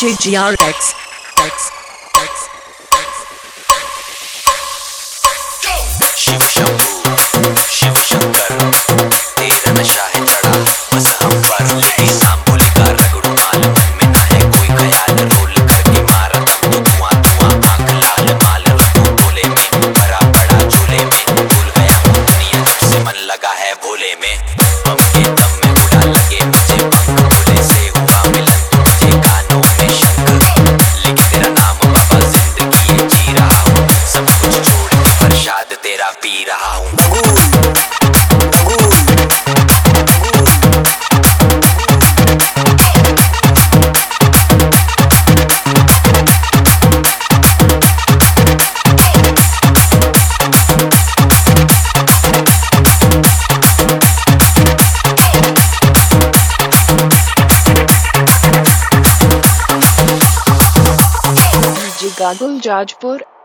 DJ GRX. Shiv Shambhu Shiv Shankar तेरा नशा है चढ़ा बस हम पर लेडी सांबोली का रगड़ू माल मन में ना है कोई ख्याल रोल करके मारा दम तो धुआं धुआं आंख लाल माल रखूं बोले में भरा पड़ा झूले में भूल गया हूँ दुनिया जब से मन लगा है भोले में बम के दम में उड़ा लगे मुझे पंख भोले से हुआ मिलन तुझे कानों में शंख लिख तेरा नाम बाबा जिंदगी ये जी रहा हूँ सब कुछ छोड़ के प्रसाद तेरा पी रहा हूँ। Gagul Jajpur